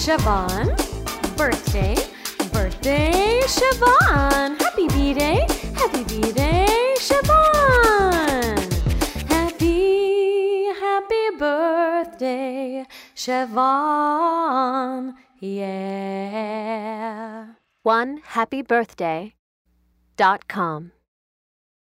Siobhan. Birthday, birthday, Siobhan. Happy B-Day, Siobhan. Happy birthday, Siobhan. Yeah. OneHappyBirthday.com